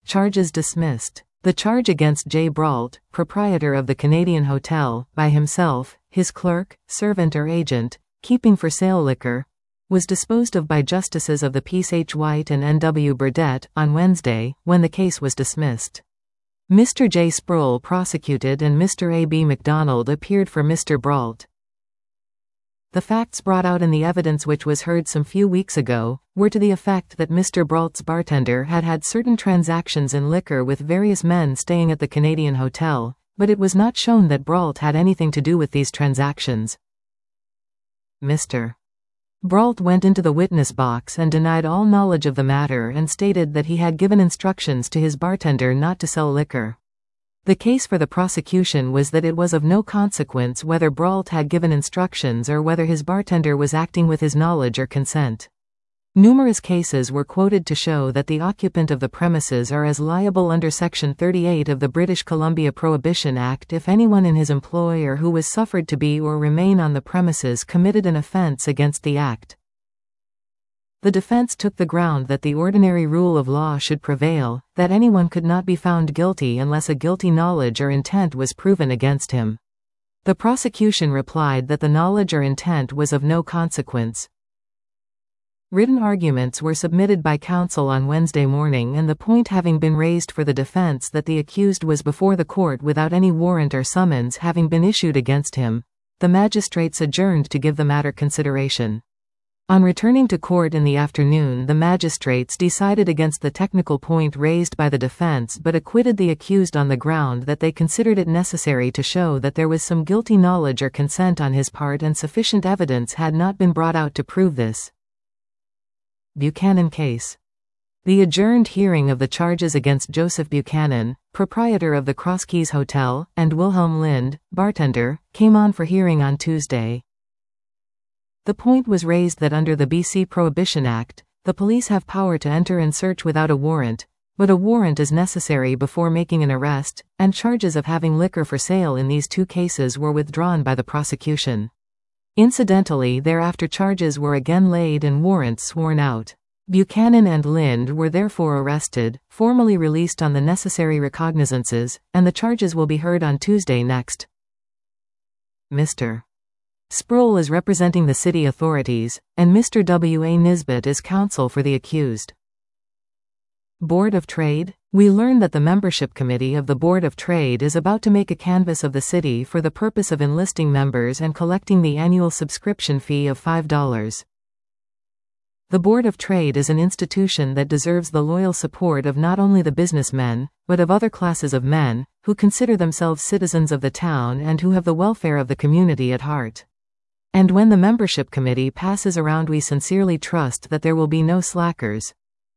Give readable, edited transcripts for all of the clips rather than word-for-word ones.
Charges dismissed. The charge against Jay Brault, proprietor of the Canadian Hotel, by himself, his clerk, servant or agent, keeping for sale liquor, was disposed of by Justices of the Peace H. White and N.W. Burdett on Wednesday, when the case was dismissed. Mr. J. Sproul prosecuted and Mr. A. B. McDonald appeared for Mr. Brault. The facts brought out in the evidence, which was heard some few weeks ago, were to the effect that Mr. Brault's bartender had had certain transactions in liquor with various men staying at the Canadian Hotel, but it was not shown that Brault had anything to do with these transactions. Mr. Brault went into the witness box and denied all knowledge of the matter and stated that he had given instructions to his bartender not to sell liquor. The case for the prosecution was that it was of no consequence whether Brault had given instructions or whether his bartender was acting with his knowledge or consent. Numerous cases were quoted to show that the occupant of the premises are as liable under Section 38 of the British Columbia Prohibition Act if anyone in his employ or who was suffered to be or remain on the premises committed an offence against the Act. The defense took the ground that the ordinary rule of law should prevail, that anyone could not be found guilty unless a guilty knowledge or intent was proven against him. The prosecution replied that the knowledge or intent was of no consequence. Written arguments were submitted by counsel on Wednesday morning, and the point having been raised for the defense that the accused was before the court without any warrant or summons having been issued against him, the magistrates adjourned to give the matter consideration. On returning to court in the afternoon, the magistrates decided against the technical point raised by the defense but acquitted the accused on the ground that they considered it necessary to show that there was some guilty knowledge or consent on his part and sufficient evidence had not been brought out to prove this. Buchanan case. The adjourned hearing of the charges against Joseph Buchanan, proprietor of the Crosskeys Hotel, and Wilhelm Lind, bartender, came on for hearing on Tuesday. The point was raised that under the BC Prohibition Act, the police have power to enter and search without a warrant, but a warrant is necessary before making an arrest, and charges of having liquor for sale in these two cases were withdrawn by the prosecution. Incidentally, thereafter charges were again laid and warrants sworn out. Buchanan and Lind were therefore arrested, formally released on the necessary recognizances, and the charges will be heard on Tuesday next. Mr. Sproul is representing the city authorities, and Mr. W. A. Nisbet is counsel for the accused. Board of Trade. We learn that the membership committee of the Board of Trade is about to make a canvass of the city for the purpose of enlisting members and collecting the annual subscription fee of $5. The Board of Trade is an institution that deserves the loyal support of not only the businessmen, but of other classes of men, who consider themselves citizens of the town and who have the welfare of the community at heart. And when the membership committee passes around, we sincerely trust that there will be no slackers.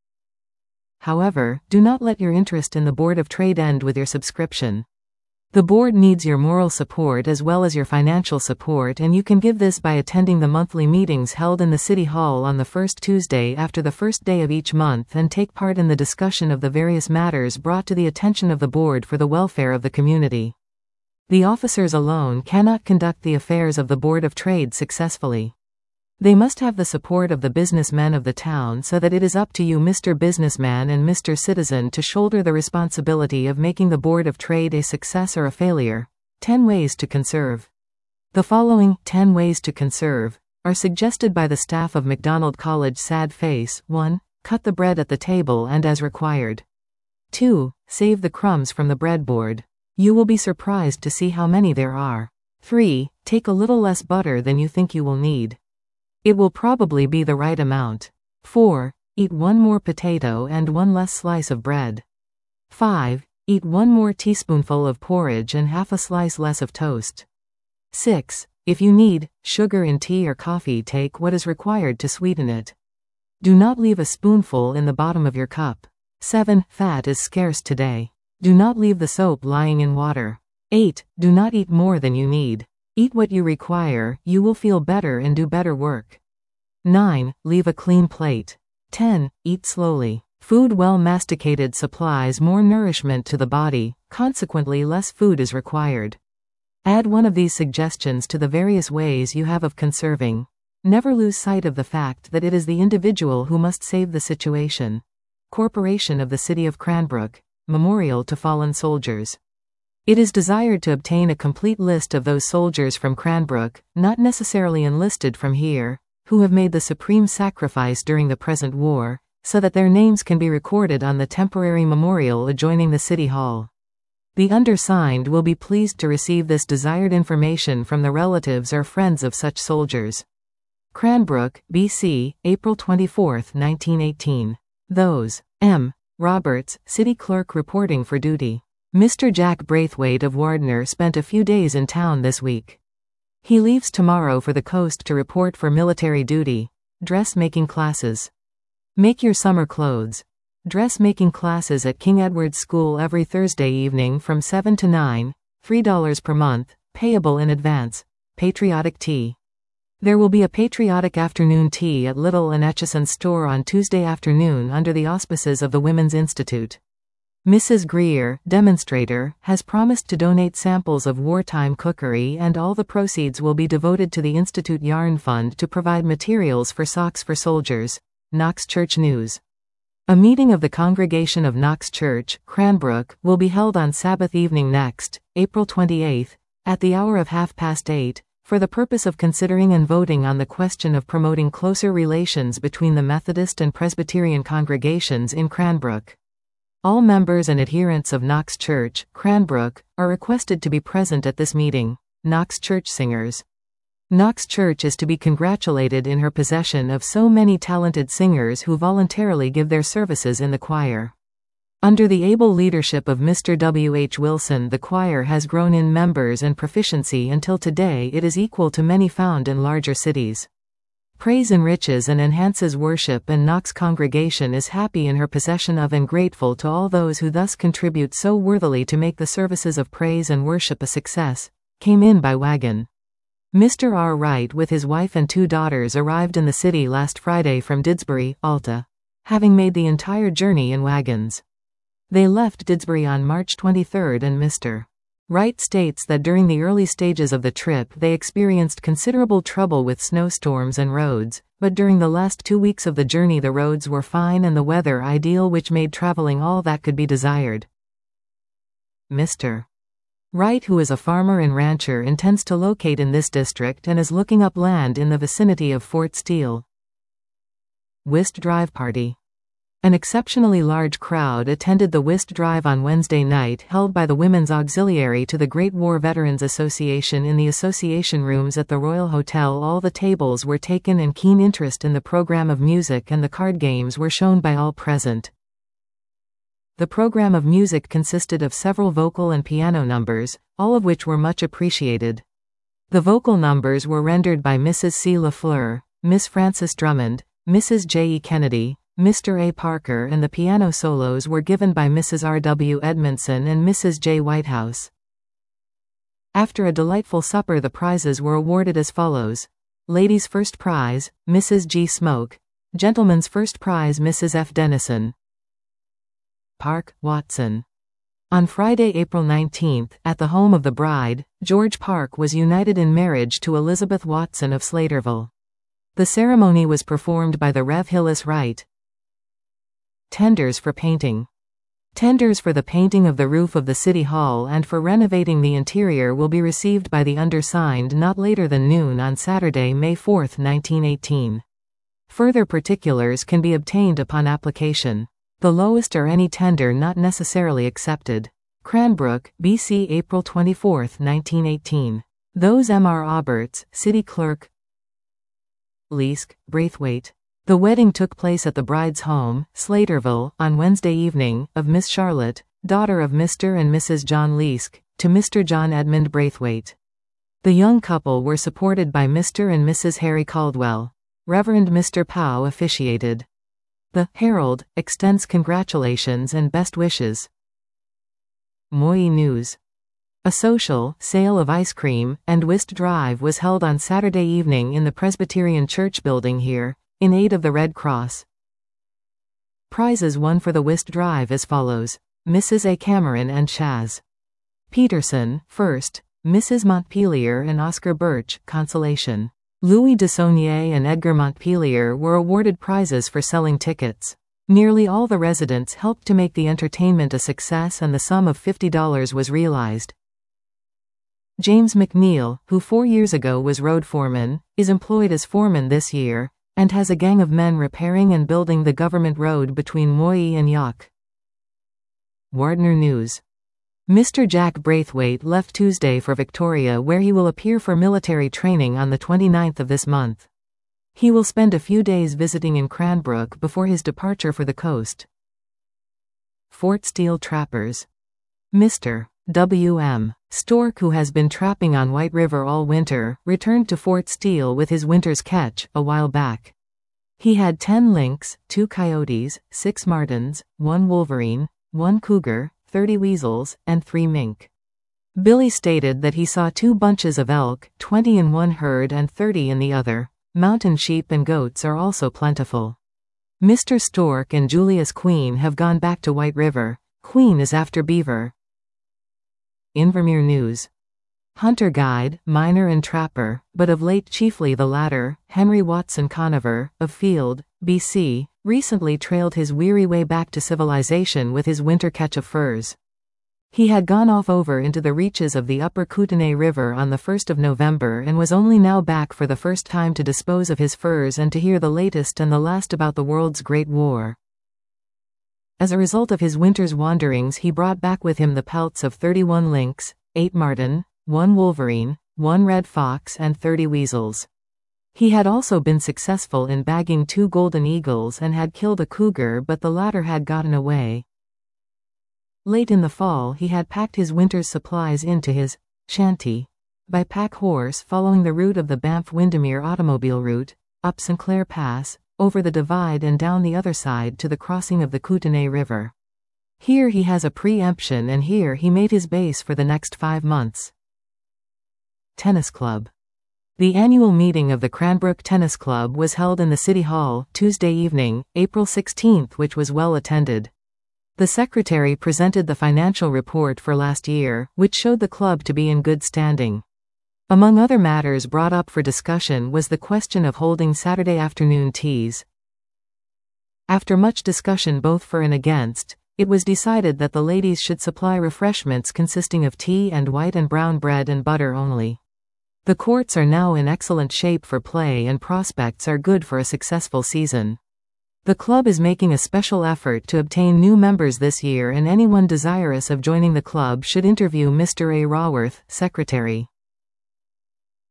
However, do not let your interest in the Board of Trade end with your subscription. The board needs your moral support as well as your financial support, and you can give this by attending the monthly meetings held in the City Hall on the first Tuesday after the first day of each month and take part in the discussion of the various matters brought to the attention of the board for the welfare of the community. The officers alone cannot conduct the affairs of the Board of Trade successfully. They must have the support of the businessmen of the town, so that it is up to you, Mr. Businessman and Mr. Citizen, to shoulder the responsibility of making the Board of Trade a success or a failure. 10 ways to conserve. The following 10 ways to conserve are suggested by the staff of Macdonald College. Sad face. 1. Cut the bread at the table and as required. 2. Save the crumbs from the breadboard. You will be surprised to see how many there are. 3. Take a little less butter than you think you will need. It will probably be the right amount. 4. Eat one more potato and one less slice of bread. 5. Eat one more teaspoonful of porridge and half a slice less of toast. 6. If you need sugar in tea or coffee, take what is required to sweeten it. Do not leave a spoonful in the bottom of your cup. 7. Fat is scarce today. Do not leave the soap lying in water. 8. Do not eat more than you need. Eat what you require, you will feel better and do better work. 9. Leave a clean plate. 10. Eat slowly. Food well masticated supplies more nourishment to the body, consequently less food is required. Add one of these suggestions to the various ways you have of conserving. Never lose sight of the fact that it is the individual who must save the situation. Corporation of the City of Cranbrook, Memorial to Fallen Soldiers. It is desired to obtain a complete list of those soldiers from Cranbrook, not necessarily enlisted from here, who have made the supreme sacrifice during the present war, so that their names can be recorded on the temporary memorial adjoining the City Hall. The undersigned will be pleased to receive this desired information from the relatives or friends of such soldiers. Cranbrook, BC, April 24, 1918. Those. M. Roberts, City Clerk reporting for duty. Mr. Jack Braithwaite of Wardner spent a few days in town this week. He leaves tomorrow for the coast to report for military duty. Dressmaking classes. Make your summer clothes. Dressmaking classes at King Edward's School every Thursday evening from 7 to 9, $3 per month, payable in advance. Patriotic tea. There will be a patriotic afternoon tea at Little and Etchison's store on Tuesday afternoon under the auspices of the Women's Institute. Mrs. Greer, demonstrator, has promised to donate samples of wartime cookery, and all the proceeds will be devoted to the Institute Yarn Fund to provide materials for socks for soldiers. Knox Church News. A meeting of the Congregation of Knox Church, Cranbrook, will be held on Sabbath evening next, April 28, at the hour of 8:30, for the purpose of considering and voting on the question of promoting closer relations between the Methodist and Presbyterian congregations in Cranbrook. All members and adherents of Knox Church, Cranbrook, are requested to be present at this meeting. Knox Church Singers. Knox Church is to be congratulated in her possession of so many talented singers who voluntarily give their services in the choir. Under the able leadership of Mr. W. H. Wilson, the choir has grown in members and proficiency until today it is equal to many found in larger cities. Praise enriches and enhances worship, and Knox congregation is happy in her possession of and grateful to all those who thus contribute so worthily to make the services of praise and worship a success. Came in by wagon. Mr. R. Wright with his wife and 2 daughters arrived in the city last Friday from Didsbury, Alta, having made the entire journey in wagons. They left Didsbury on March 23, and Mr. Wright states that during the early stages of the trip they experienced considerable trouble with snowstorms and roads, but during the last 2 weeks of the journey the roads were fine and the weather ideal, which made traveling all that could be desired. Mr. Wright, who is a farmer and rancher, intends to locate in this district and is looking up land in the vicinity of Fort Steele. Whist Drive Party. An exceptionally large crowd attended the whist drive on Wednesday night held by the Women's Auxiliary to the Great War Veterans Association in the association rooms at the Royal Hotel. All the tables were taken and keen interest in the program of music and the card games were shown by all present. The program of music consisted of several vocal and piano numbers, all of which were much appreciated. The vocal numbers were rendered by Mrs. C. LaFleur, Miss Frances Drummond, Mrs. J. E. Kennedy, Mr. A. Parker, and the piano solos were given by Mrs. R. W. Edmondson and Mrs. J. Whitehouse. After a delightful supper the prizes were awarded as follows. Ladies' first prize, Mrs. G. Smoke. Gentlemen's first prize, Mrs. F. Dennison. Park, Watson. On Friday, April 19, at the home of the bride, George Park was united in marriage to Elizabeth Watson of Slaterville. The ceremony was performed by the Rev. Hillis Wright. Tenders for painting. Tenders for the painting of the roof of the City Hall and for renovating the interior will be received by the undersigned not later than noon on Saturday, May 4, 1918. Further particulars can be obtained upon application. The lowest or any tender not necessarily accepted. Cranbrook, BC, April 24, 1918. Those M. R. Roberts, City Clerk. Leask, Braithwaite. The wedding took place at the bride's home, Slaterville, on Wednesday evening, of Miss Charlotte, daughter of Mr. and Mrs. John Leask, to Mr. John Edmund Braithwaite. The young couple were supported by Mr. and Mrs. Harry Caldwell. Reverend Mr. Powell officiated. The Herald extends congratulations and best wishes. Moy News. A social sale of ice cream and whist drive was held on Saturday evening in the Presbyterian Church building here, in aid of the Red Cross. Prizes won for the whist drive as follows. Mrs. A. Cameron and Chaz Peterson, first, Mrs. Montpelier and Oscar Birch, consolation. Louis de Saunier and Edgar Montpelier were awarded prizes for selling tickets. Nearly all the residents helped to make the entertainment a success, and the sum of $50 was realized. James McNeil, who 4 years ago was road foreman, is employed as foreman this year, and has a gang of men repairing and building the government road between Moyi and York. Wardner News. Mr. Jack Braithwaite left Tuesday for Victoria, where he will appear for military training on the 29th of this month. He will spend a few days visiting in Cranbrook before his departure for the coast. Fort Steele trappers. Mr. W.M. Stork, who has been trapping on White River all winter, returned to Fort Steele with his winter's catch a while back. He had 10 lynx, 2 coyotes, 6 martens, 1 wolverine, 1 cougar, 30 weasels, and 3 mink. Billy stated that he saw 2 bunches of elk, 20 in one herd and 30 in the other. Mountain sheep and goats are also plentiful. Mr. Stork and Julius Queen have gone back to White River. Queen is after beaver. Invermere News. Hunter guide, miner and trapper, but of late chiefly the latter, Henry Watson Conover, of Field, BC, recently trailed his weary way back to civilization with his winter catch of furs. He had gone off over into the reaches of the upper Kootenay River on the 1st of November and was only now back for the first time to dispose of his furs and to hear the latest and the last about the world's Great War. As a result of his winter's wanderings, he brought back with him the pelts of 31 lynx, 8 marten, 1 wolverine, 1 red fox and 30 weasels. He had also been successful in bagging 2 golden eagles and had killed a cougar, but the latter had gotten away. Late in the fall, he had packed his winter's supplies into his shanty by pack horse, following the route of the Banff-Windermere automobile route, up Sinclair Pass, over the divide and down the other side to the crossing of the Kootenay River. Here he has a preemption, and here he made his base for the next 5 months. Tennis Club. The annual meeting of the Cranbrook Tennis Club was held in the City Hall, Tuesday evening, April 16, which was well attended. The secretary presented the financial report for last year, which showed the club to be in good standing. Among other matters brought up for discussion was the question of holding Saturday afternoon teas. After much discussion both for and against, it was decided that the ladies should supply refreshments consisting of tea and white and brown bread and butter only. The courts are now in excellent shape for play and prospects are good for a successful season. The club is making a special effort to obtain new members this year, and anyone desirous of joining the club should interview Mr. A. Raworth, Secretary.